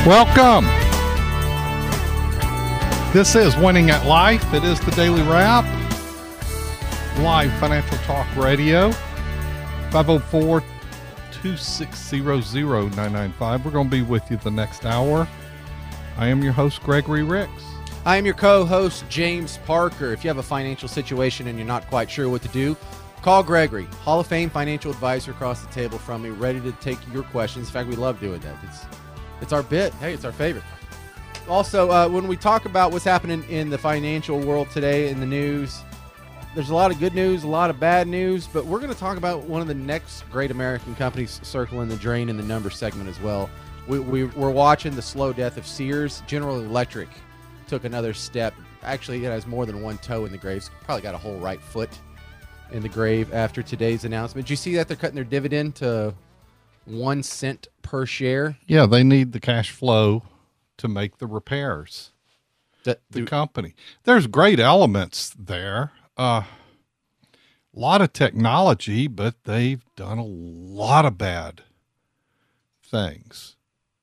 Welcome. This is Winning at Life. It is the Daily Wrap. Live Financial Talk Radio. 504-260-0995. We're going to be with you the next hour. I am your host, Gregory Ricks. I am your co-host, James Parker. If you have a financial situation and you're not quite sure what to do, call Gregory, Hall of Fame financial advisor across the table from me, ready to take your questions. In fact, we love doing that. It's our bit. Hey, it's our favorite. Also, when we talk about what's happening in the financial world today in the news, there's a lot of good news, a lot of bad news, but we're going to talk about one of the next great American companies circling the drain in the numbers segment as well. We're watching the slow death of Sears. General Electric took another step. Actually, it has more than one toe in the grave. It's probably got a whole right foot in the grave after today's announcement. Did you see that they're cutting their dividend to 1 cent per share? Yeah, they need the cash flow to make the repairs. The company. There's great elements there. A lot of technology, but they've done a lot of bad things.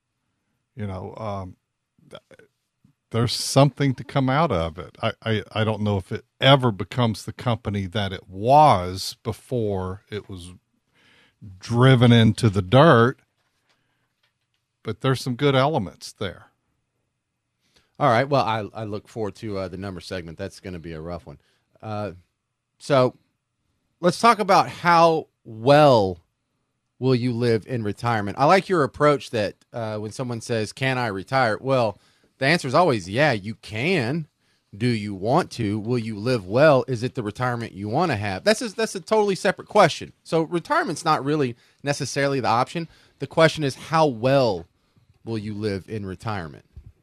There's something to come out of it. I don't know if it ever becomes the company that it was before it was driven into the dirt, but there's some good elements there. All right. Well, I look forward to the number segment. That's going to be a rough one. So let's talk about how well will you live in retirement. I like your approach that when someone says, can I retire? Well, the answer is always, yeah, you can. Do you want to? Will you live well? Is it the retirement you want to have? That's a totally separate question. So retirement's not really necessarily the option. The question is, how well will you live in retirement?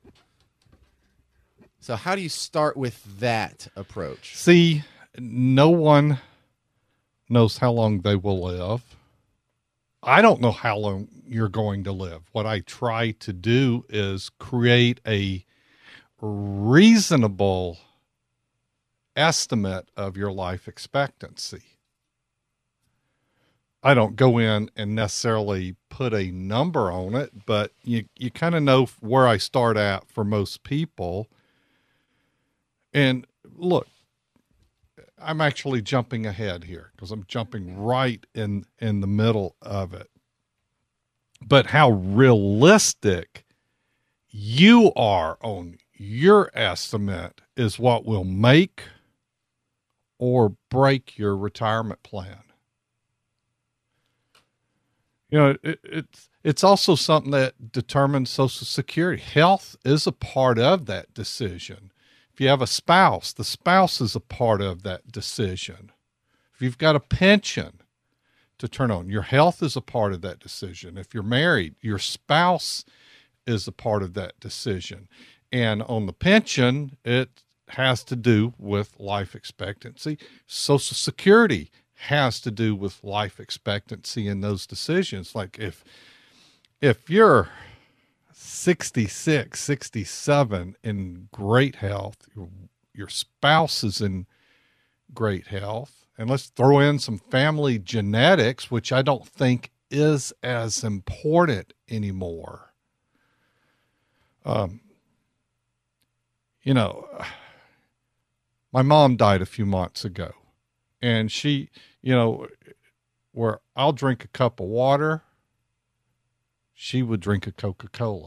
So how do you start with that approach? See, no one knows how long they will live. I don't know how long you're going to live. What I try to do is create a reasonable estimate of your life expectancy. I don't go in and necessarily put a number on it, but you kind of know where I start at for most people. And look, I'm actually jumping ahead here because I'm jumping right in the middle of it. But how realistic you are on your estimate is what will make or break your retirement plan. It's also something that determines Social Security. Health is a part of that decision. If you have a spouse, the spouse is a part of that decision. If you've got a pension to turn on, your health is a part of that decision. If you're married, your spouse is a part of that decision. And on the pension, it has to do with life expectancy. Social Security has to do with life expectancy in those decisions. Like if you're 66, 67 in great health, your spouse is in great health, and let's throw in some family genetics, which I don't think is as important anymore. My mom died a few months ago, and she, where I'll drink a cup of water, she would drink a Coca-Cola.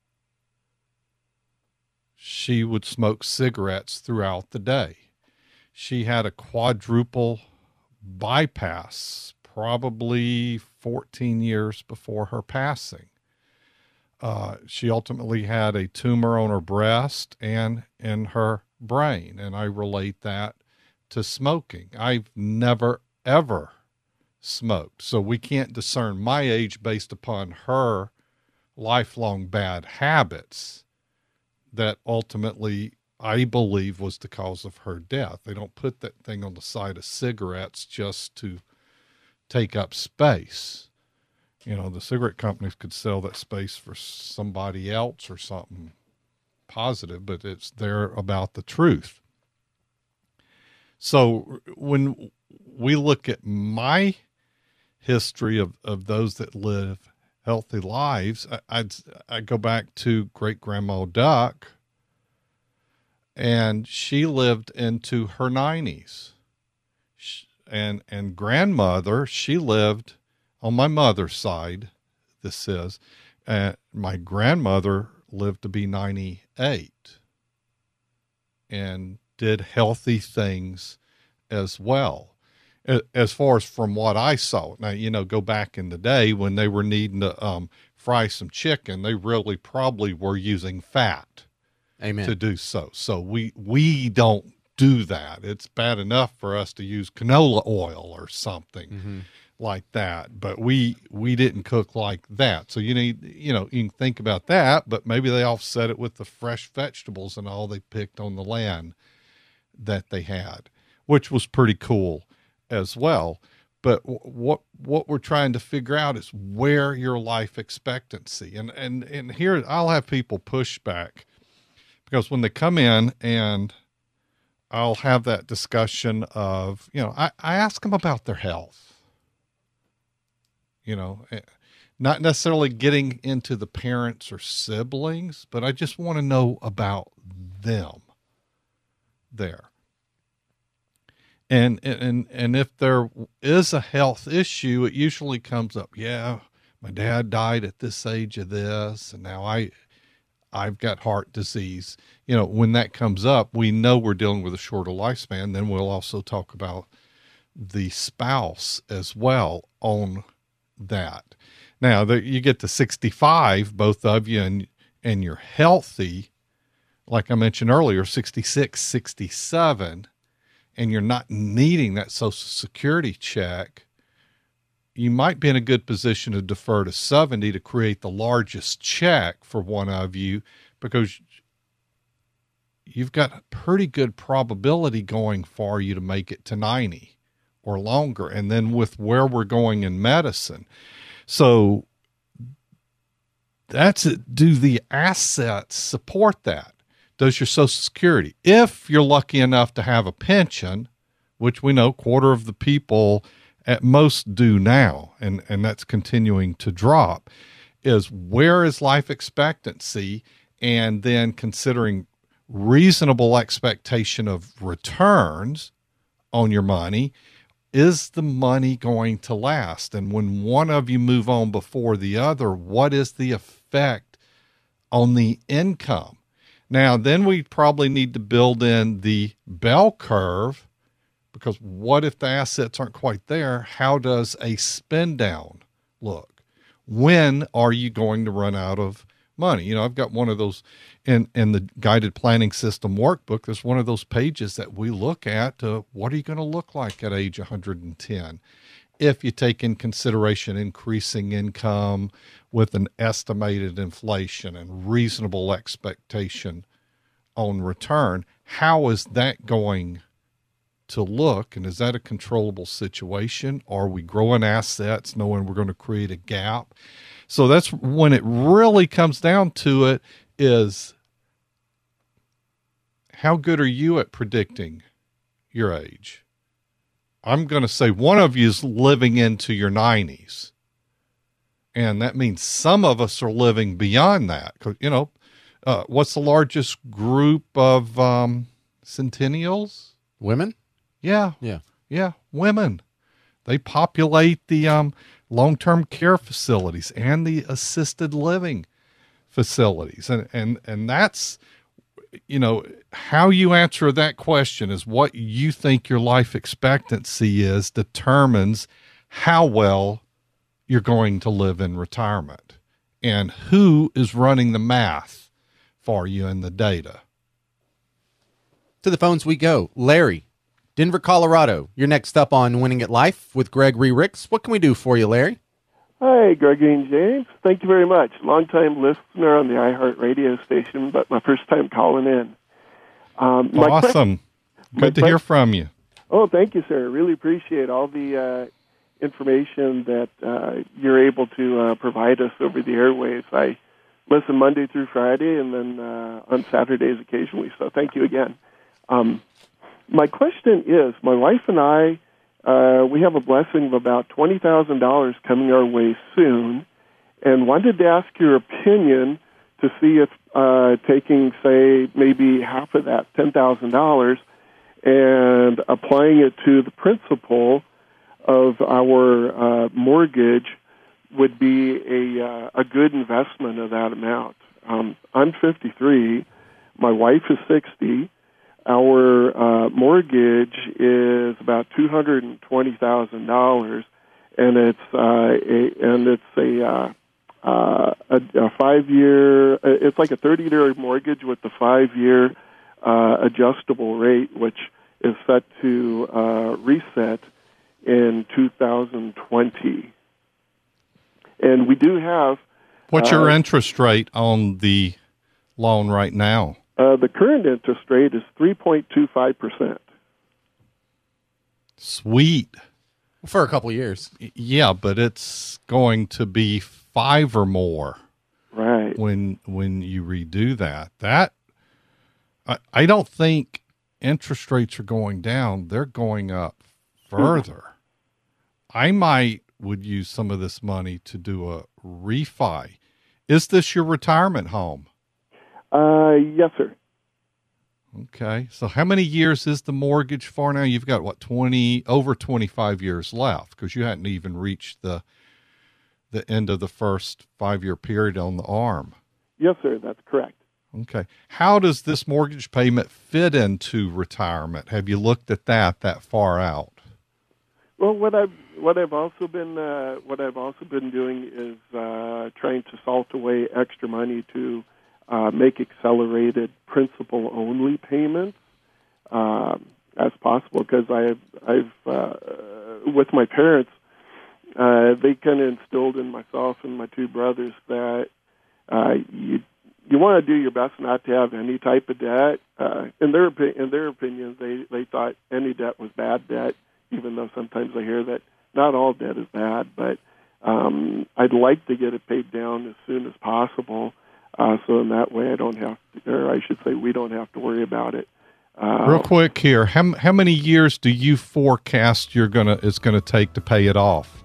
She would smoke cigarettes throughout the day. She had a quadruple bypass probably 14 years before her passing. She ultimately had a tumor on her breast and in her brain, and I relate that to smoking. I've never, ever smoked, so we can't discern my age based upon her lifelong bad habits that ultimately I believe was the cause of her death. They don't put that thing on the side of cigarettes just to take up space. The cigarette companies could sell that space for somebody else or something positive, but it's there about the truth. So when we look at my history of those that live healthy lives. I'd go back to great grandma Duck, and she lived into her 90s. And grandmother, she lived on my mother's side. This is, my grandmother lived to be 98 and did healthy things as well. As far as from what I saw, now, go back in the day when they were needing to fry some chicken, they really probably were using fat. Amen. To do so. So we don't do that. It's bad enough for us to use canola oil or something like that, but we didn't cook like that. So you can think about that, but maybe they offset it with the fresh vegetables and all they picked on the land that they had, which was pretty cool as well. But what we're trying to figure out is where your life expectancy, and here I'll have people push back, because when they come in and I'll have that discussion of, I ask them about their health, not necessarily getting into the parents or siblings, but I just want to know about them there. And if there is a health issue, it usually comes up. Yeah, my dad died at this age of this, and now I've got heart disease. When that comes up, we know we're dealing with a shorter lifespan. Then we'll also talk about the spouse as well on that. Now that you get to 65, both of you, and you're healthy, like I mentioned earlier, 66, 67, and you're not needing that Social Security check, you might be in a good position to defer to 70 to create the largest check for one of you, because you've got a pretty good probability going for you to make it to 90 or longer. And then with where we're going in medicine. So that's it. Do the assets support that? Does your Social Security, if you're lucky enough to have a pension, which we know quarter of the people at most do now, and that's continuing to drop, is where is life expectancy, and then considering reasonable expectation of returns on your money. Is the money going to last? And when one of you move on before the other, what is the effect on the income? Now, then we probably need to build in the bell curve, because what if the assets aren't quite there? How does a spend down look? When are you going to run out of money? I've got one of those in the guided planning system workbook. There's one of those pages that we look at. What are you going to look like at age 110? If you take in consideration increasing income with an estimated inflation and reasonable expectation on return, how is that going to look? And is that a controllable situation? Are we growing assets knowing we're going to create a gap? So that's when it really comes down to it, is how good are you at predicting your age? I'm going to say one of you is living into your 90s. And that means some of us are living beyond that. What's the largest group of centennials? Women? Yeah, women. They populate the long-term care facilities and the assisted living facilities. And that's, how you answer that question is what you think your life expectancy is determines how well you're going to live in retirement and who is running the math for you in the data. To the phones we go. Larry, Denver, Colorado. You're next up on Winning at Life with Gregory Ricks. What can we do for you, Larry? Hi, Gregory and James. Thank you very much. Long-time listener on the iHeart radio station, but my first time calling in. Awesome. Good to hear from you. Oh, thank you, sir. Really appreciate all the information that you're able to provide us over the airwaves. I listen Monday through Friday and then on Saturdays occasionally, so thank you again. My question is, my wife and I, we have a blessing of about $20,000 coming our way soon, and wanted to ask your opinion to see if taking, say, maybe half of that, $10,000, and applying it to the principal of our mortgage would be a good investment of that amount. I'm 53. My wife is 60. Our mortgage is about $220,000, and it's a 5-year. It's like a 30-year mortgage with the 5-year adjustable rate, which is set to reset in 2020. And we do have. What's your interest rate on the loan right now? The current interest rate is 3.25%. Sweet. For a couple of years. Yeah, but it's going to be 5 or more. Right. When you redo that. I don't think interest rates are going down. They're going up further. I would use some of this money to do a refi. Is this your retirement home? Yes, sir. Okay. So how many years is the mortgage for now? You've got over 25 years left, because you hadn't even reached the end of the first 5-year period on the ARM. Yes, sir. That's correct. Okay. How does this mortgage payment fit into retirement? Have you looked at that far out? Well, what I've also been doing is trying to salt away extra money to make accelerated principal-only payments as possible, because I've with my parents, they kind of instilled in myself and my 2 brothers that you want to do your best not to have any type of debt. In their opinions, they thought any debt was bad debt, even though sometimes I hear that not all debt is bad. But I'd like to get it paid down as soon as possible. So in that way, we don't have to worry about it. Real quick here, how many years do you forecast it's gonna take to pay it off?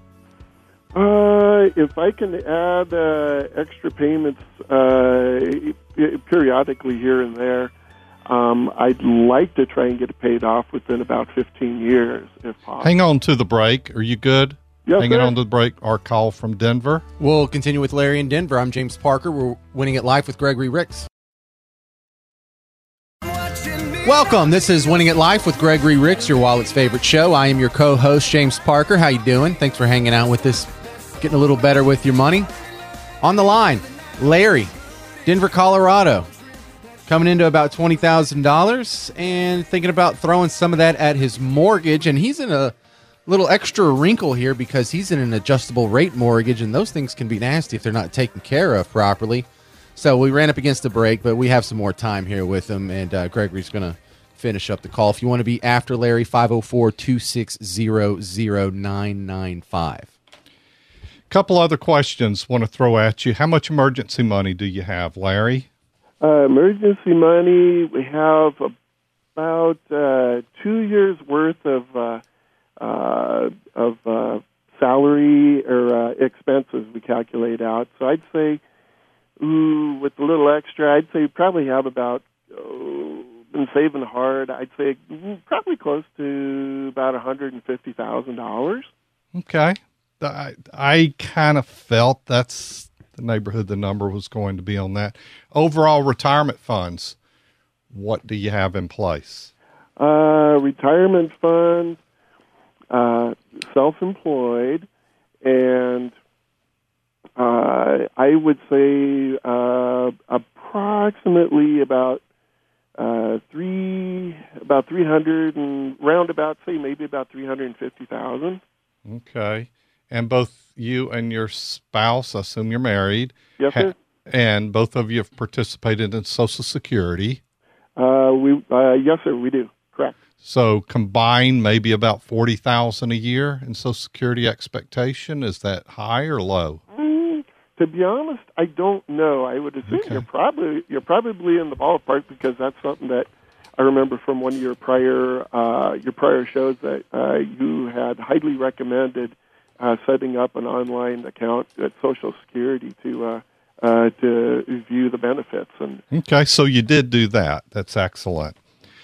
If I can add extra payments periodically here and there, I'd like to try and get it paid off within about 15 years, if possible. Hang on to the break. Are you good? Yes, Hanging sir. on to the break. Our call from Denver. We'll continue with Larry in Denver. I'm James Parker. We're Winning at Life with Gregory Ricks. Welcome. This is Winning at Life with Gregory Ricks, your wallet's favorite show. I am your co-host, James Parker. How you doing? Thanks for hanging out with us, getting a little better with your money. On the line, Larry, Denver, Colorado, coming into about $20,000 and thinking about throwing some of that at his mortgage. And he's in a little extra wrinkle here because he's in an adjustable rate mortgage, and those things can be nasty if they're not taken care of properly. So we ran up against the break, but we have some more time here with him, and Gregory's going to finish up the call. If you want to be after Larry, 504-260-0995. Couple other questions want to throw at you. How much emergency money do you have, Larry? Emergency money, we have about 2 years worth of salary or expenses we calculate out. So I'd say, with a little extra, I'd say we probably have about, been saving hard, I'd say probably close to about $150,000. Okay. I kind of felt that's the neighborhood the number was going to be on that. Overall retirement funds, what do you have in place? Retirement funds, self-employed, and I would say approximately about 300 and roundabout, say maybe about 350,000. Okay. And both you and your spouse, I assume you're married. Yes, sir. And both of you have participated in Social Security. Yes, sir, we do. Correct. So combined, maybe about 40,000 a year in Social Security expectation. Is that high or low? To be honest, I don't know. I would assume you're probably in the ballpark, because that's something that I remember from one of your prior shows that you had highly recommended setting up an online account at Social Security to view the benefits. And okay, so you did do that. That's excellent.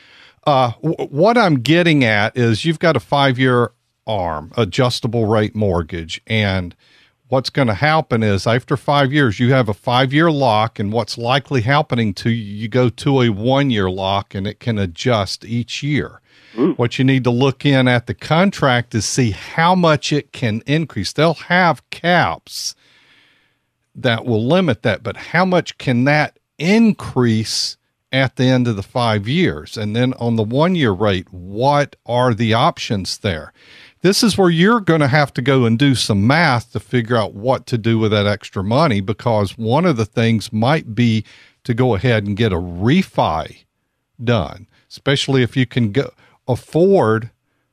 What I'm getting at is you've got a 5-year ARM, adjustable rate mortgage, and what's going to happen is after 5 years, you have a 5-year lock, and what's likely happening to you, you go to a 1-year lock, and it can adjust each year. Ooh. What you need to look in at the contract is see how much it can increase. They'll have caps that will limit that, but how much can that increase at the end of the 5 years? And then on the 1-year rate, what are the options there? This is where you're going to have to go and do some math to figure out what to do with that extra money, because one of the things might be to go ahead and get a refi done, especially if you can afford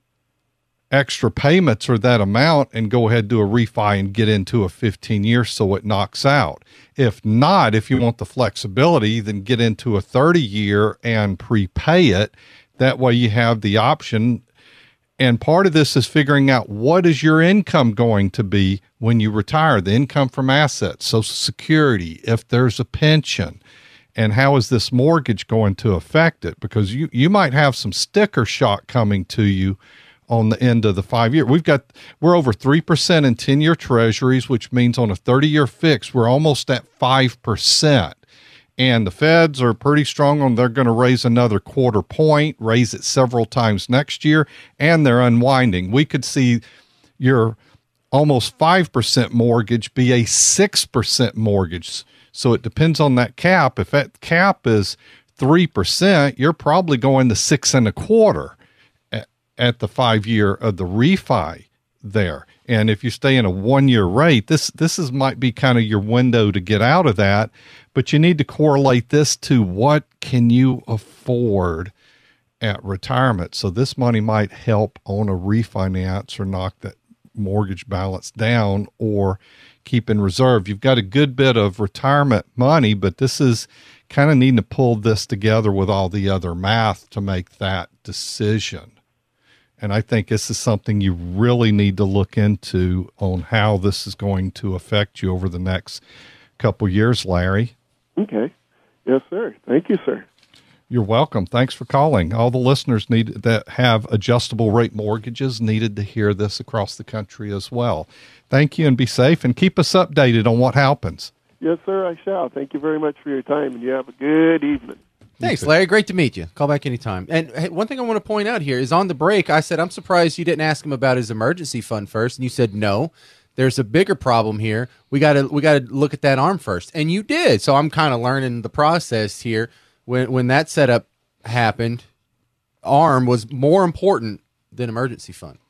extra payments or that amount and go ahead and do a refi and get into a 15 years so it knocks out. If not, if you want the flexibility, then get into a 30-year and prepay it. That way you have the option. And part of this is figuring out what is your income going to be when you retire, the income from assets, Social Security, if there's a pension, and how is this mortgage going to affect it? Because you might have some sticker shock coming to you on the end of the 5 year. We're over 3% in 10-year treasuries, which means on a 30-year fix, we're almost at 5%. And the feds are pretty strong on they're going to raise another 1/4 point, raise it several times next year, and they're unwinding. We could see your almost 5% mortgage be a 6% mortgage. So it depends on that cap. If that cap is 3%, you're probably going to 6 1/4 at the 5 year of the refi there. And if you stay in a 1-year rate, this might be kind of your window to get out of that, but you need to correlate this to what can you afford at retirement. So this money might help on a refinance or knock that mortgage balance down or keep in reserve. You've got a good bit of retirement money, but this is kind of needing to pull this together with all the other math to make that decision. And I think this is something you really need to look into on how this is going to affect you over the next couple years, Larry. Okay. Yes, sir. Thank you, sir. You're welcome. Thanks for calling. All the listeners that have adjustable rate mortgages needed to hear this across the country as well. Thank you, and be safe, and keep us updated on what happens. Yes, sir, I shall. Thank you very much for your time, and you have a good evening. Thanks, Larry. Great to meet you. Call back anytime. And hey, one thing I want to point out here is on the break, I said, I'm surprised you didn't ask him about his emergency fund first. And you said, no, there's a bigger problem here. We got to look at that ARM first. And you did. So I'm kind of learning the process here. When that setup happened, ARM was more important than emergency fund.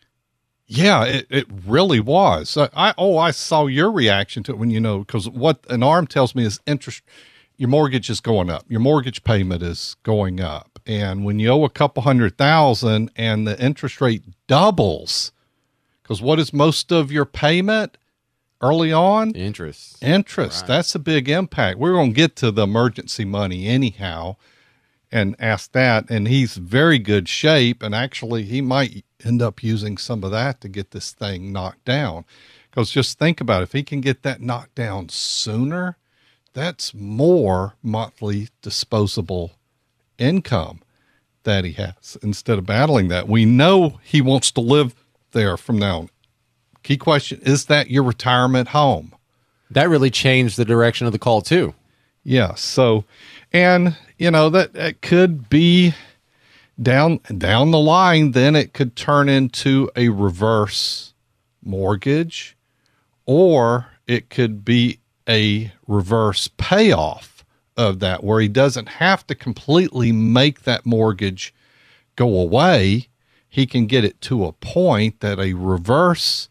Yeah, it really was. I saw your reaction to it when, because what an ARM tells me is interest. Your mortgage is going up. Your mortgage payment is going up. And when you owe a couple $100,000 and the interest rate doubles, because what is most of your payment early on? Interest. Right. That's a big impact. We're going to get to the emergency money anyhow and ask that. And he's very good shape. And actually, he might end up using some of that to get this thing knocked down. Because just think about it. If he can get that knocked down sooner, that's more monthly disposable income that he has instead of battling that. We know he wants to live there from now on. Key question, is that your retirement home? That really changed the direction of the call too. Yeah. So, and that could be down the line, then it could turn into a reverse mortgage, or it could be a reverse payoff of that, where he doesn't have to completely make that mortgage go away. He can get it to a point that a reverse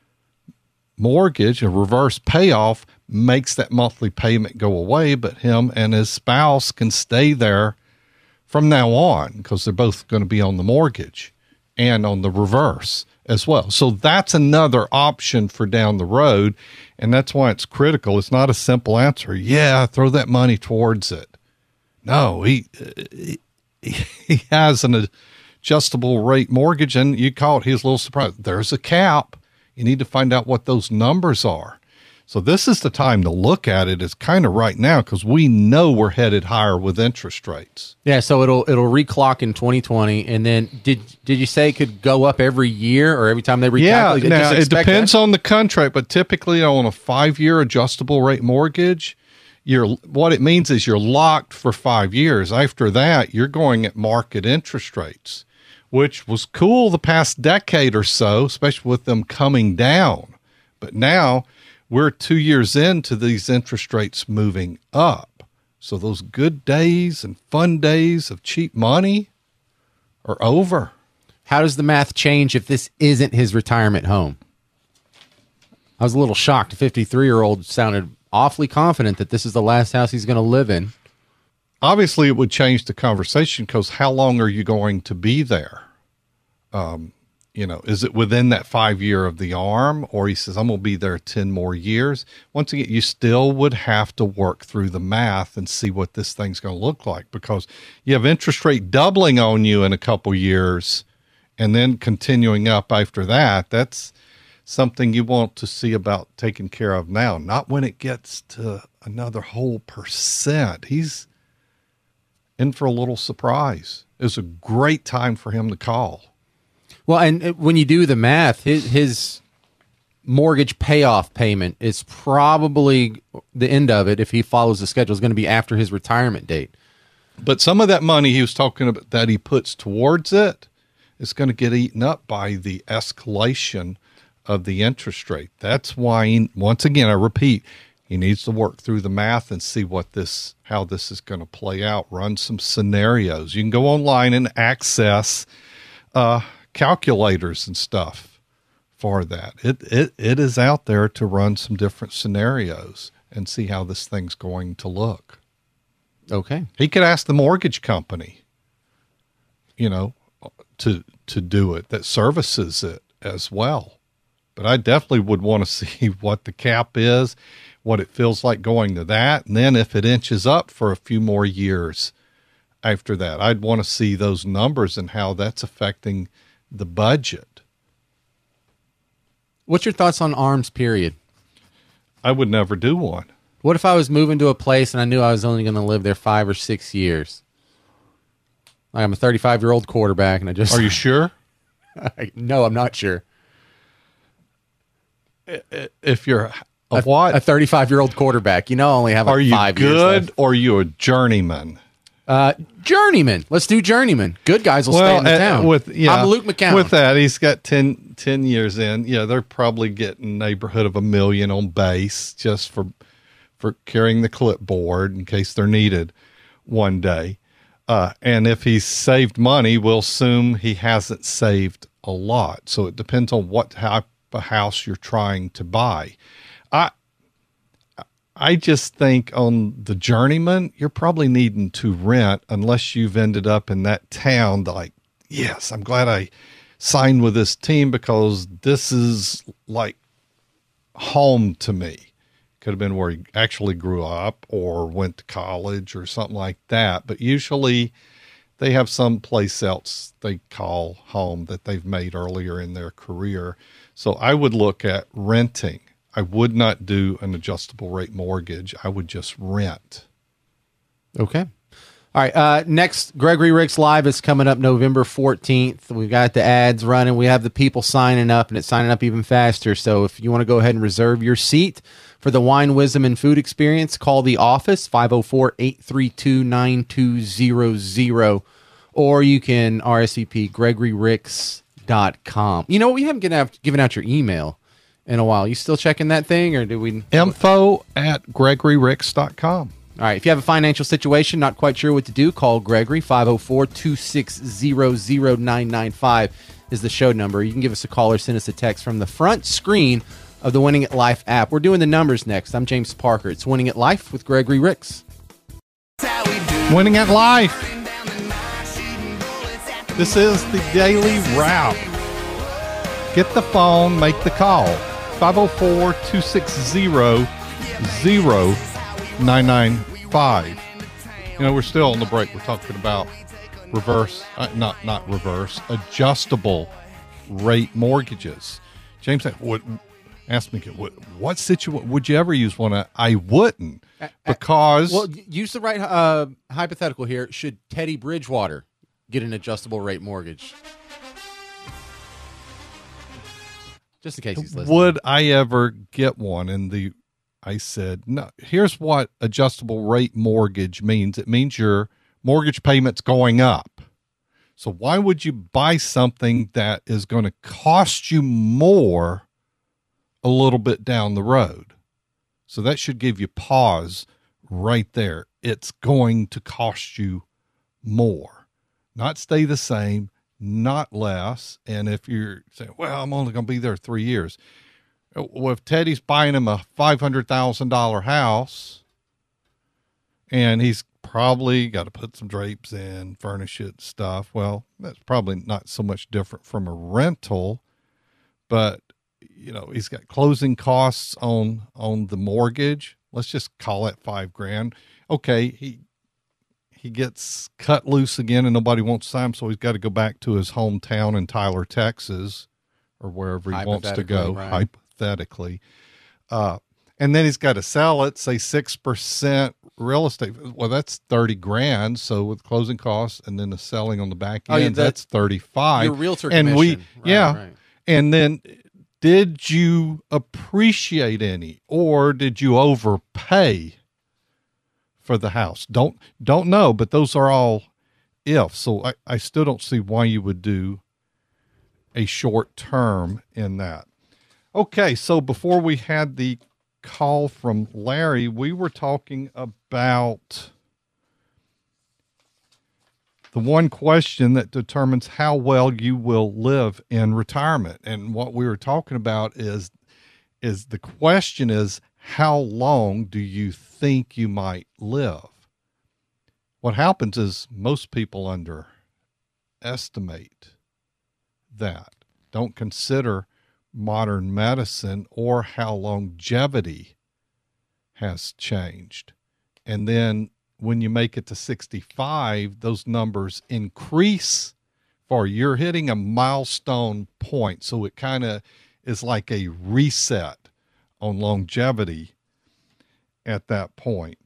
mortgage, a reverse payoff, makes that monthly payment go away, but him and his spouse can stay there from now on because they're both going to be on the mortgage and on the reverse as well. So that's another option for down the road. And that's why it's critical. It's not a simple answer. Yeah, throw that money towards it. No, he has an adjustable rate mortgage, and you caught his little surprise. There's a cap. You need to find out what those numbers are. So this is the time to look at it, is kind of right now, because we know we're headed higher with interest rates. Yeah, so it'll reclock in 2020, and then did you say it could go up every year or every time they recalculate? Yeah, now it depends on the contract, but typically on a 5-year adjustable rate mortgage, what it means is you're locked for 5 years. After that, you're going at market interest rates, which was cool the past decade or so, especially with them coming down. But now we're 2 years into these interest rates moving up. So those good days and fun days of cheap money are over. How does the math change if this isn't his retirement home? I was a little shocked. A 53-year-old sounded awfully confident that this is the last house he's going to live in. Obviously, it would change the conversation, because how long are you going to be there? Is it within that 5 year of the ARM, or he says, I'm going to be there 10 more years? Once again, you still would have to work through the math and see what this thing's going to look like, because you have interest rate doubling on you in a couple years and then continuing up after that. That's something you want to see about taking care of now, not when it gets to another whole percent. He's in for a little surprise. It's a great time for him to call. Well, and when you do the math, his mortgage payoff payment is probably the end of it, if he follows the schedule, is going to be after his retirement date. But some of that money he was talking about that he puts towards it is going to get eaten up by the escalation of the interest rate. That's why, once again, I repeat, he needs to work through the math and see how this is going to play out. Run some scenarios. You can go online and access calculators and stuff for that. It is out there to run some different scenarios and see how this thing's going to look. Okay. He could ask the mortgage company, to do it, that services it as well. But I definitely would want to see what the cap is, what it feels like going to that. And then if it inches up for a few more years after that, I'd want to see those numbers and how that's affecting the budget. What's your thoughts on ARMs, period? I would never do one. What if I was moving to a place and I knew I was only going to live there 5 or 6 years? Like, I'm a 35-year-old quarterback, and I just... Are you sure? No, I'm not sure. If you're a what? A 35-year-old quarterback. I only have like 5 years left. Are you good or are you a journeyman? Journeyman. Let's do journeyman. Good guys will stay in the town. I'm Luke McCown. With that, he's got 10 years in. Yeah, they're probably getting neighborhood of $1 million on base just for carrying the clipboard in case they're needed one day. And if he's saved money, we'll assume he hasn't saved a lot. So it depends on what type of house you're trying to buy. I just think on the journeyman, you're probably needing to rent unless you've ended up in that town like, yes, I'm glad I signed with this team because this is like home to me. Could have been where he actually grew up or went to college or something like that. But usually they have some place else they call home that they've made earlier in their career. So I would look at renting. I would not do an adjustable rate mortgage. I would just rent. Okay. All right. Next, Gregory Ricks Live is coming up November 14th. We've got the ads running. We have the people signing up, and it's signing up even faster. So if you want to go ahead and reserve your seat for the Wine, Wisdom, and Food Experience, call the office, 504-832-9200. Or you can RSVP GregoryRicks.com. You know, we haven't given out your email in a while. You still checking that thing, or do we? info@GregoryRicks.com. All right. If you have a financial situation, not quite sure what to do, call Gregory. 504-260-0995 is the show number. You can give us a call or send us a text from the front screen of the Winning at Life app. We're doing the numbers next. I'm James Parker. It's Winning at Life with Gregory Ricks. Winning at Life. This is the daily wrap. Get the phone, make the call. 504-260-0995. You know, we're still on the break. We're talking about not reverse, adjustable rate mortgages. James said, asked me, what situation would you ever use one? I wouldn't, because well, use the right hypothetical here. Should Teddy Bridgewater get an adjustable rate mortgage? Just in case he's listening. Would I ever get one? And I said, no. Here's what adjustable rate mortgage means. It means your mortgage payment's going up. So why would you buy something that is going to cost you more a little bit down the road? So that should give you pause right there. It's going to cost you more, not stay the same, not less. And if you're saying, well, I'm only going to be there 3 years. Well, if Teddy's buying him a $500,000 house and he's probably got to put some drapes in, furnish it, stuff. Well, that's probably not so much different from a rental, but he's got closing costs on the mortgage. Let's just call it $5,000. Okay. He gets cut loose again and nobody wants to sign him. So he's got to go back to his hometown in Tyler, Texas, or wherever he wants to go, right. Hypothetically. And then he's got to sell it, say 6% real estate. Well, that's $30,000. So with closing costs and then the selling on the back end, that's $35,000. Your realtor and commission. Right. And then did you appreciate any, or did you overpay for the house? Don't know, but those are all ifs. So I still don't see why you would do a short term in that. Okay, so before we had the call from Larry, we were talking about the one question that determines how well you will live in retirement. And what we were talking about is the question is, how long do you think you might live? What happens is most people underestimate that, don't consider modern medicine or how longevity has changed. And then when you make it to 65, those numbers increase for you're hitting a milestone point. So it kind of is like a reset on longevity at that point.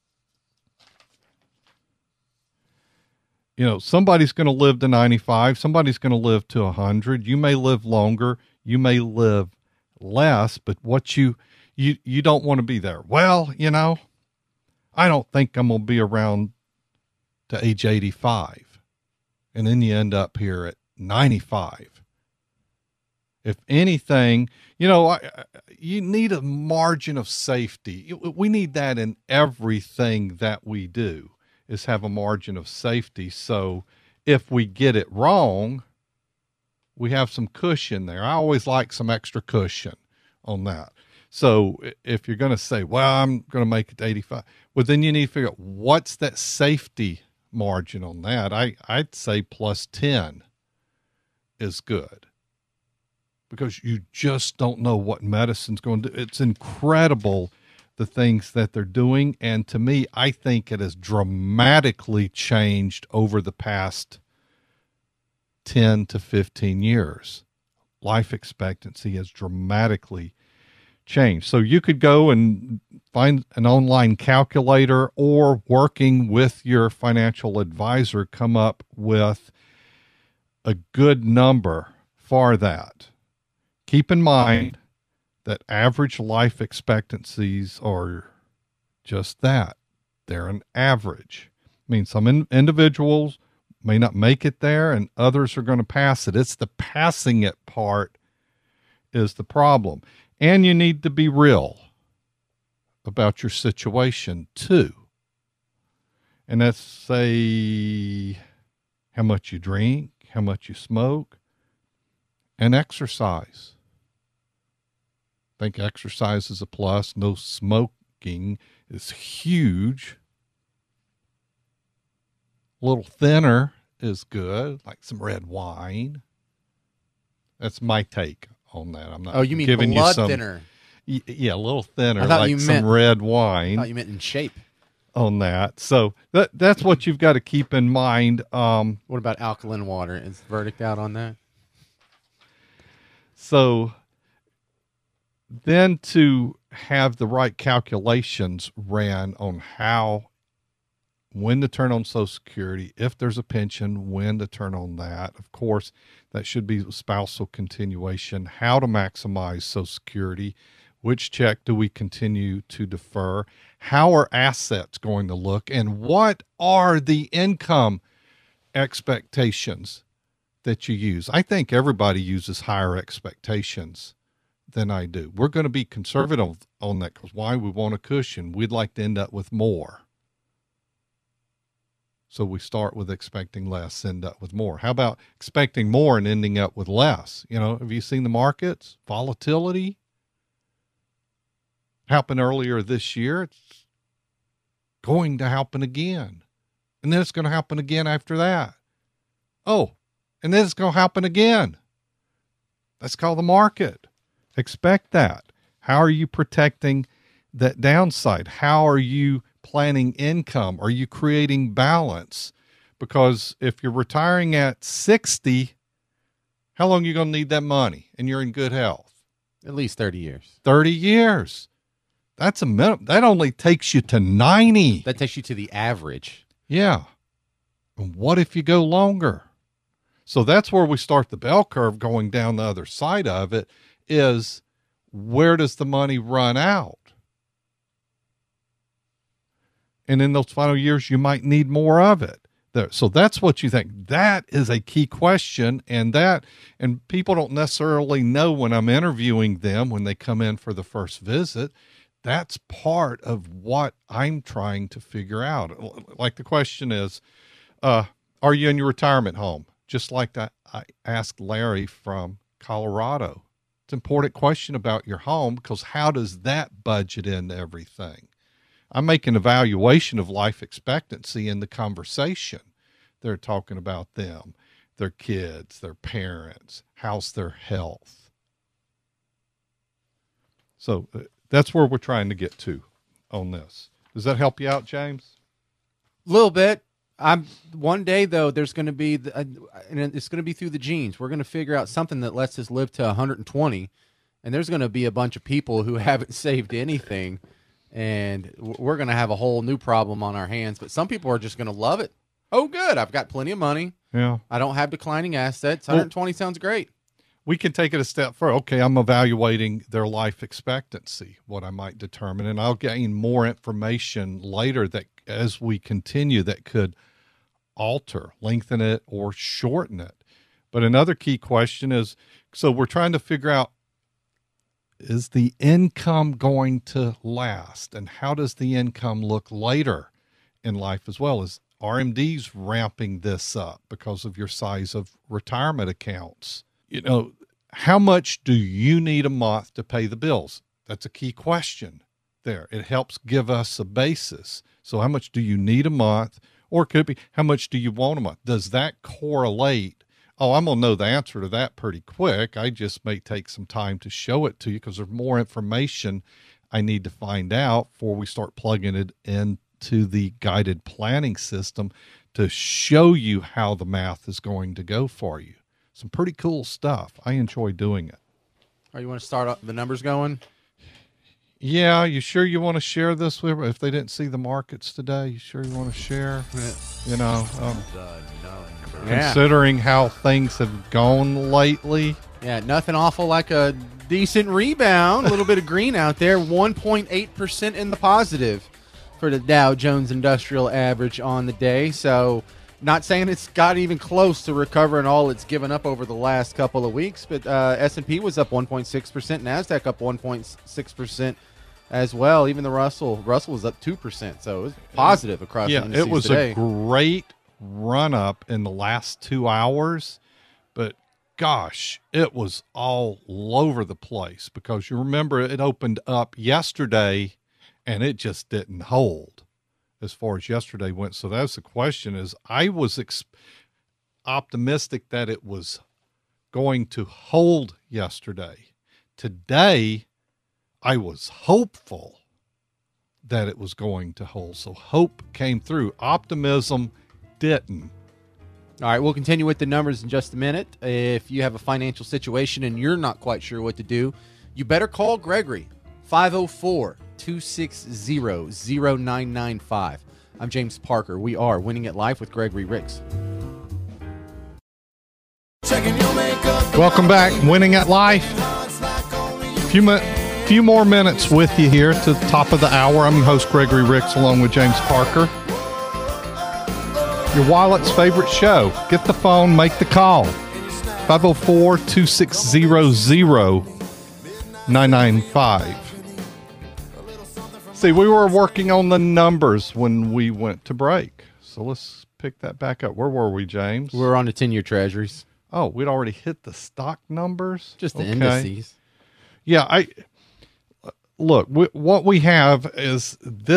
Somebody's going to live to 95. Somebody's going to live to 100. You may live longer. You may live less, but what you don't want to be there. Well, I don't think I'm going to be around to age 85. And then you end up here at 95. If anything, you need a margin of safety. We need that in everything that we do, is have a margin of safety. So if we get it wrong, we have some cushion there. I always like some extra cushion on that. So if you're going to say, well, I'm going to make it to 85, well, then you need to figure out what's that safety margin on that. I'd say plus 10 is good, because you just don't know what medicine's going to do. It's incredible, the things that they're doing. And to me, I think it has dramatically changed over the past 10 to 15 years. Life expectancy has dramatically changed. So you could go and find an online calculator, or working with your financial advisor, come up with a good number for that. Keep in mind that average life expectancies are just that. They're an average. I mean, some individuals may not make it there and others are going to pass it. It's the passing it part is the problem. And you need to be real about your situation too. And that's, say, how much you drink, how much you smoke, and exercise. I think exercise is a plus. No smoking is huge. A little thinner is good, like some red wine. That's my take on that. I'm not. Oh, you mean giving blood you some, thinner? Yeah, a little thinner, I thought like you some meant, red wine. I thought you meant in shape. On that. So that's what you've got to keep in mind. What about alkaline water? Is the verdict out on that? So then to have the right calculations ran on when to turn on Social Security, if there's a pension, when to turn on that. Of course, that should be spousal continuation, how to maximize Social Security, which check do we continue to defer, how are assets going to look, and what are the income expectations that you use. I think everybody uses higher expectations than I do. We're going to be conservative on that because why? We want a cushion. We'd like to end up with more. So we start with expecting less, end up with more. How about expecting more and ending up with less? Have you seen the markets? Volatility happened earlier this year. It's going to happen again. And then it's going to happen again after that. Oh, and then it's going to happen again. That's called the market. Expect that. How are you protecting that downside? How are you planning income? Are you creating balance? Because if you're retiring at 60, how long are you going to need that money and you're in good health? At least 30 years. 30 years. That's a minimum. That only takes you to 90. That takes you to the average. Yeah. And what if you go longer? So that's where we start the bell curve going down the other side of it is where does the money run out? And in those final years, you might need more of it. So that's what you think. That is a key question. And people don't necessarily know when I'm interviewing them, when they come in for the first visit. That's part of what I'm trying to figure out. Like the question is, are you in your retirement home? Just like that, I asked Larry from Colorado. It's an important question about your home because how does that budget into everything? I make an evaluation of life expectancy in the conversation. They're talking about them, their kids, their parents, how's their health. So that's where we're trying to get to on this. Does that help you out, James? A little bit. One day though, there's going to be, and it's going to be through the genes. We're going to figure out something that lets us live to 120, and there's going to be a bunch of people who haven't saved anything, and we're going to have a whole new problem on our hands. But some people are just going to love it. Oh, good! I've got plenty of money. Yeah, I don't have declining assets. 120 sounds great. We can take it a step further. Okay, I'm evaluating their life expectancy, what I might determine, and I'll gain more information later that as we continue that could alter, lengthen it, or shorten it. But another key question is, so we're trying to figure out, is the income going to last? And how does the income look later in life as well? Is RMD's ramping this up because of your size of retirement accounts? How much do you need a month to pay the bills? That's a key question there. It helps give us a basis. So how much do you need a month? Or it could be, how much do you want a month? Does that correlate? Oh, I'm going to know the answer to that pretty quick. I just may take some time to show it to you because there's more information I need to find out before we start plugging it into the guided planning system to show you how the math is going to go for you. Some pretty cool stuff. I enjoy doing it. All right, you want to start the numbers going? Yeah, you sure you want to share this with if they didn't see the markets today? You sure you want to share? Considering how things have gone lately. Yeah, nothing awful like a decent rebound. A little bit of green out there. 1.8% in the positive for the Dow Jones Industrial Average on the day. So not saying it's got even close to recovering all it's given up over the last couple of weeks, but S&P was up 1.6%, NASDAQ up 1.6% as well. Even the Russell was up 2%, so it was positive across the indices it was today. A great run-up in the last 2 hours, but gosh, it was all over the place because you remember it opened up yesterday, and it just didn't hold as far as yesterday went. So that's the question is I was optimistic that it was going to hold yesterday. Today, I was hopeful that it was going to hold. So hope came through. Optimism didn't. All right, we'll continue with the numbers in just a minute. If you have a financial situation and you're not quite sure what to do, you better call Gregory, 504-260-0995. I'm James Parker. We are Winning at Life with Gregory Ricks. Welcome back, Winning at Life. Few more minutes with you here to the top of the hour. I'm your host, Gregory Ricks, along with James Parker. Your wallet's favorite show. Get the phone, make the call. 504-260-0995. See, we were working on the numbers when we went to break. So let's pick that back up. Where were we, James? We're on the 10-year treasuries. Oh, we'd already hit the stock numbers? Just the indices. Yeah, look, what we have is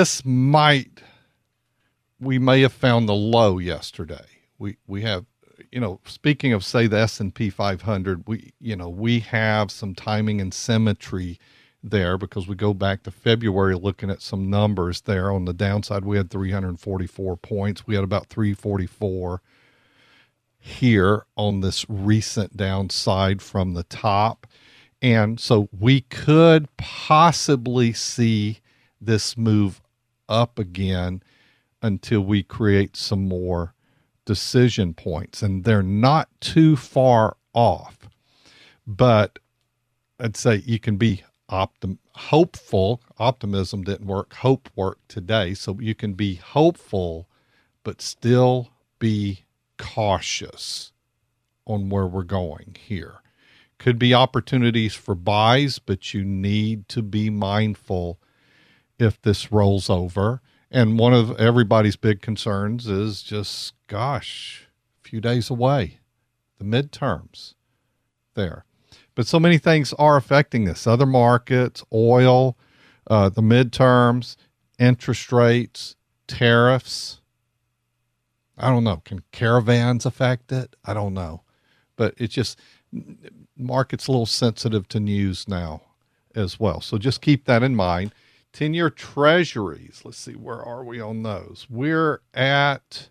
we may have found the low yesterday. We have, speaking of, say, the S&P 500, we have some timing and symmetry there because we go back to February looking at some numbers there. On the downside, we had 344 points. We had about 344 here on this recent downside from the top. And so we could possibly see this move up again until we create some more decision points. And they're not too far off. But I'd say you can be hopeful. Optimism didn't work. Hope worked today. So you can be hopeful, but still be cautious on where we're going here. Could be opportunities for buys, but you need to be mindful if this rolls over. And one of everybody's big concerns is just, a few days away, the midterms there. But so many things are affecting this. Other markets, oil, the midterms, interest rates, tariffs. I don't know. Can caravans affect it? I don't know. But it's just, market's a little sensitive to news now as well. So just keep that in mind. 10-year treasuries. Let's see, where are we on those? We're at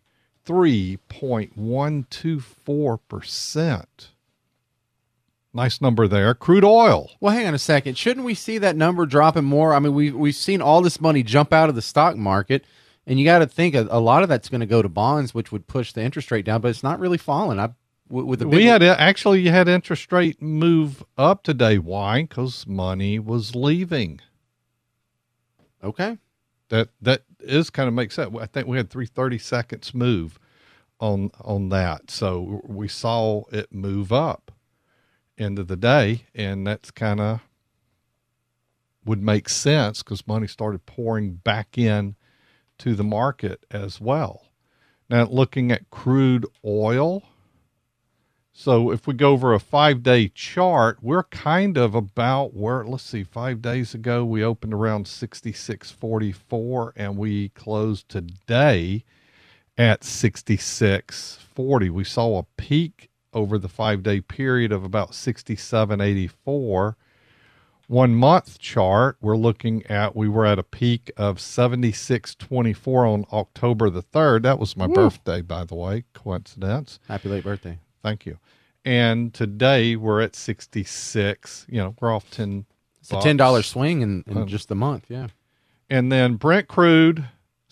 3.124%. Nice number there. Crude oil. Well, hang on a second. Shouldn't we see that number dropping more? I mean, we've seen all this money jump out of the stock market, and you got to think a lot of that's going to go to bonds, which would push the interest rate down, but it's not really falling. You had interest rate move up today. Why? Because money was leaving. Okay. That is kind of makes sense. I think we had 3/30 seconds move on that. So we saw it move up into the day, and that's kind of would make sense because money started pouring back in to the market as well. Now, looking at crude oil. So if we go over a 5-day chart, we're kind of about where, 5 days ago, we opened around 66.44 and we closed today at 66.40. We saw a peak over the 5-day period of about 67.84. 1 month chart, we were at a peak of 76.24 on October the 3rd. That was my birthday, by the way. Coincidence. Happy late birthday. Thank you. And today we're at 66. We're off 10. It's a $10 swing in just a month. Yeah. And then Brent crude,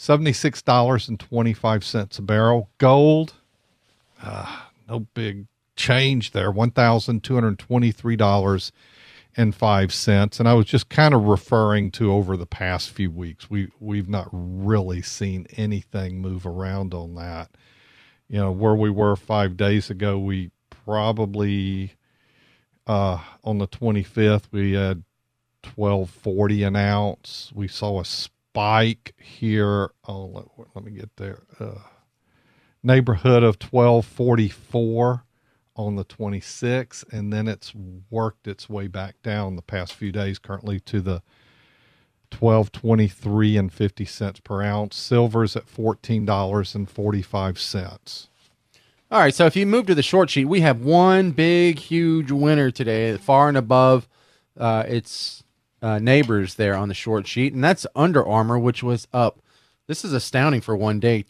$76.25 a barrel. Gold, no big change there. $1,223.05. And I was just kind of referring to over the past few weeks. We've not really seen anything move around on that. Where we were 5 days ago, we probably, on the 25th, we had $12.40 an ounce. We saw a spike here. Oh, let me get there. Neighborhood of $12.44 on the 26th, and then it's worked its way back down the past few days, currently to the $12.23.50 per ounce. Silver's at $14.45. All right, so if you move to the short sheet, we have one big, huge winner today, far and above its neighbors there on the short sheet, and that's Under Armour, which was up. This is astounding for one day,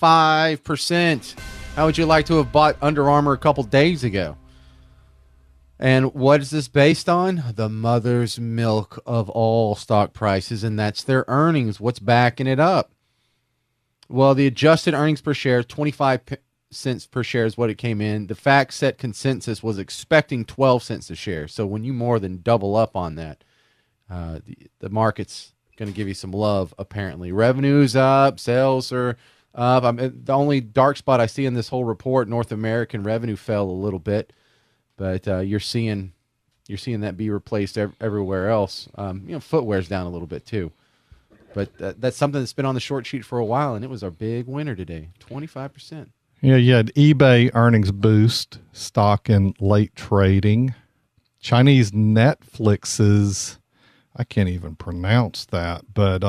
25%. How would you like to have bought Under Armour a couple days ago? And what is this based on? The mother's milk of all stock prices, and that's their earnings. What's backing it up? Well, the adjusted earnings per share, 25 cents per share is what it came in. The FactSet consensus was expecting 12 cents a share. So when you more than double up on that, the market's going to give you some love, apparently. Revenue's up, sales are up. The only dark spot I see in this whole report, North American revenue fell a little bit, but you're seeing that be replaced everywhere else. Footwear's down a little bit too. But that's something that's been on the short sheet for a while, and it was our big winner today, 25%. Yeah, you had eBay earnings boost, stock in late trading. Chinese Netflix's, I can't even pronounce that, but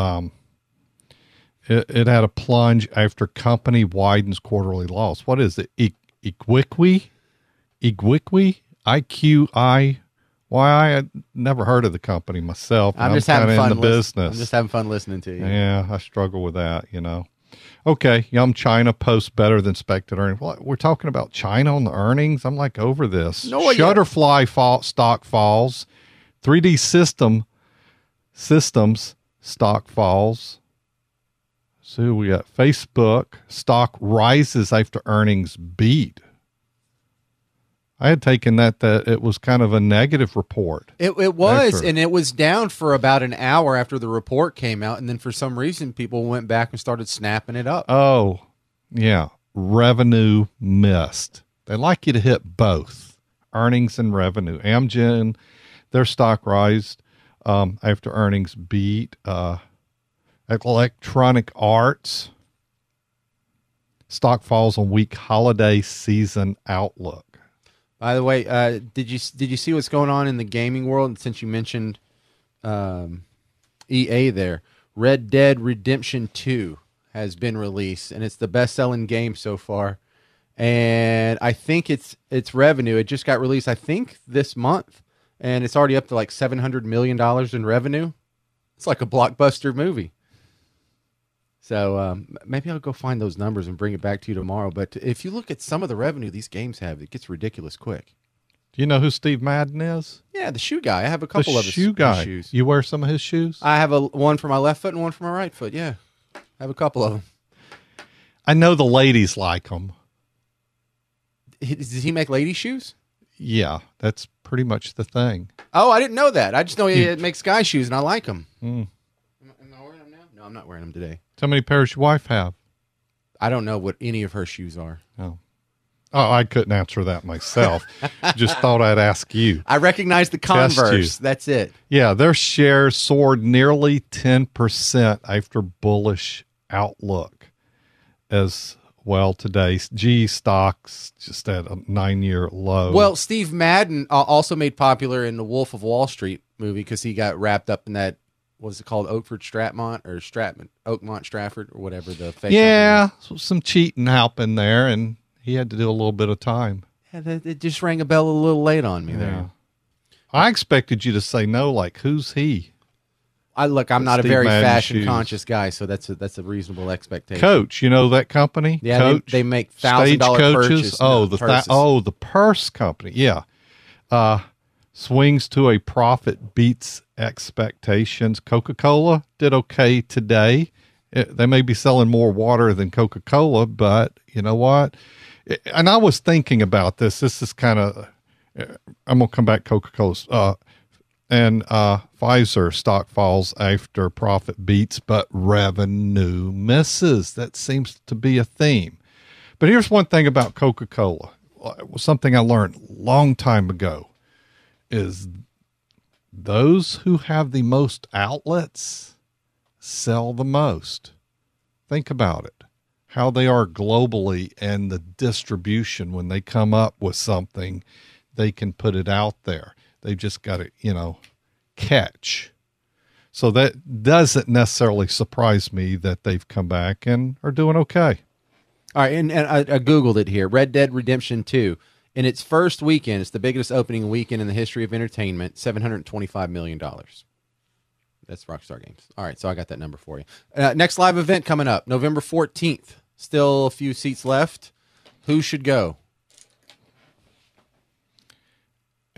it had a plunge after company widens quarterly loss. What is it? Equiqui? IQI? Why, I had never heard of the company myself. I'm just having fun in the business. I'm just having fun listening to you. Yeah, I struggle with that, Okay, Yum China posts better than expected earnings. Well, we're talking about China on the earnings. I'm like over this. No, Shutterfly stock falls. 3D Systems stock falls. So we got Facebook stock rises after earnings beat. I had taken that it was kind of a negative report. It was, and it was down for about an hour after the report came out, and then for some reason people went back and started snapping it up. Oh, yeah. Revenue missed. They like you to hit both, earnings and revenue. Amgen, their stock rised after earnings beat. Electronic Arts, stock falls on weak holiday season outlook. By the way, did you see what's going on in the gaming world? And since you mentioned EA there, Red Dead Redemption 2 has been released, and it's the best-selling game so far. And I think its revenue, it just got released, I think, this month, and it's already up to like $700 million in revenue. It's like a blockbuster movie. So maybe I'll go find those numbers and bring it back to you tomorrow. But if you look at some of the revenue these games have, it gets ridiculous quick. Do you know who Steve Madden is? Yeah, the shoe guy. I have a couple of his shoes. You wear some of his shoes? I have one for my left foot and one for my right foot, yeah. I have a couple of them. I know the ladies like them. Does he make lady shoes? Yeah, that's pretty much the thing. Oh, I didn't know that. I just know he makes guy shoes, and I like them. Mm. Am I wearing them now? No, I'm not wearing them today. How many pairs your wife have? I don't know what any of her shoes are. Oh, I couldn't answer that myself. Just thought I'd ask you. I recognize the Converse. That's it. Yeah, their shares soared nearly 10% after bullish outlook as well today. GE stocks just at a 9-year low. Well, Steve Madden also made popular in the Wolf of Wall Street movie because he got wrapped up in that. What's it called? Oakmont Stratford, or whatever the fake. Yeah, some cheating happened there, and he had to do a little bit of time. Yeah, it just rang a bell a little late on me there. I expected you to say no, like who's he? I'm not a very fashion conscious guy, so that's a reasonable expectation. Coach, you know that company? Yeah, Coach, they make $1,000 purses. The purse company. Yeah. Swings to a profit beats expectations. Coca-Cola did okay today. They may be selling more water than Coca-Cola, but you know what? And I was thinking about this. This is kind of, I'm going to come back to Coca-Cola. And Pfizer stock falls after profit beats, but revenue misses. That seems to be a theme. But here's one thing about Coca-Cola. Something I learned a long time ago is those who have the most outlets sell the most. Think about it, how they are globally, and the distribution. When they come up with something, they can put it out there. They've just got to, catch. So that doesn't necessarily surprise me that they've come back and are doing okay. All right, and I Googled it here. Red Dead Redemption 2. In its first weekend, it's the biggest opening weekend in the history of entertainment, $725 million. That's Rockstar Games. All right, so I got that number for you. Next live event coming up, November 14th. Still a few seats left. Who should go?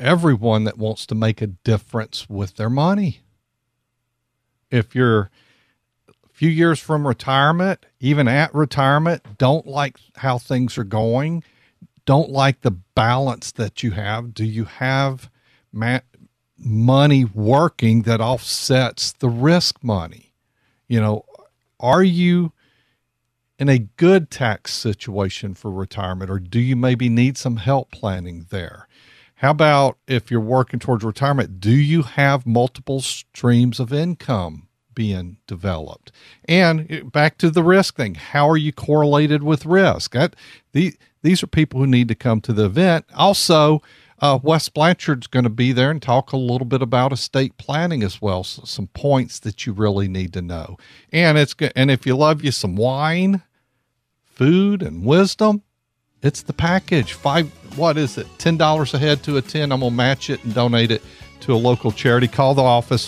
everyone that wants to make a difference with their money. If you're a few years from retirement, even at retirement, don't like how things are going, don't like the balance that you have, do you have money working that offsets the risk money? You know, are you in a good tax situation for retirement, or do you maybe need some help planning there? How about if you're working towards retirement, do you have multiple streams of income being developed? And back to the risk thing, how are you correlated with risk? These are people who need to come to the event. Also, Wes Blanchard's going to be there and talk a little bit about estate planning as well. So some points that you really need to know. And if you love you some wine, food, and wisdom, it's the package. $10 a head to attend. I'm going to match it and donate it to a local charity. Call the office,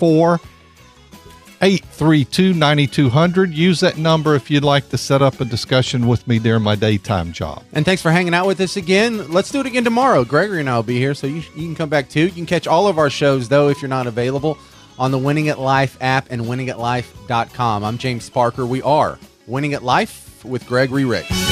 504-832-9200. Use that number if you'd like to set up a discussion with me during my daytime job. And thanks for hanging out with us again. Let's do it again tomorrow. Gregory and I will be here, so you can come back too. You can catch all of our shows, though, if you're not available, on the Winning at Life app and winningatlife.com. I'm James Parker. We are Winning at Life with Gregory Ricks.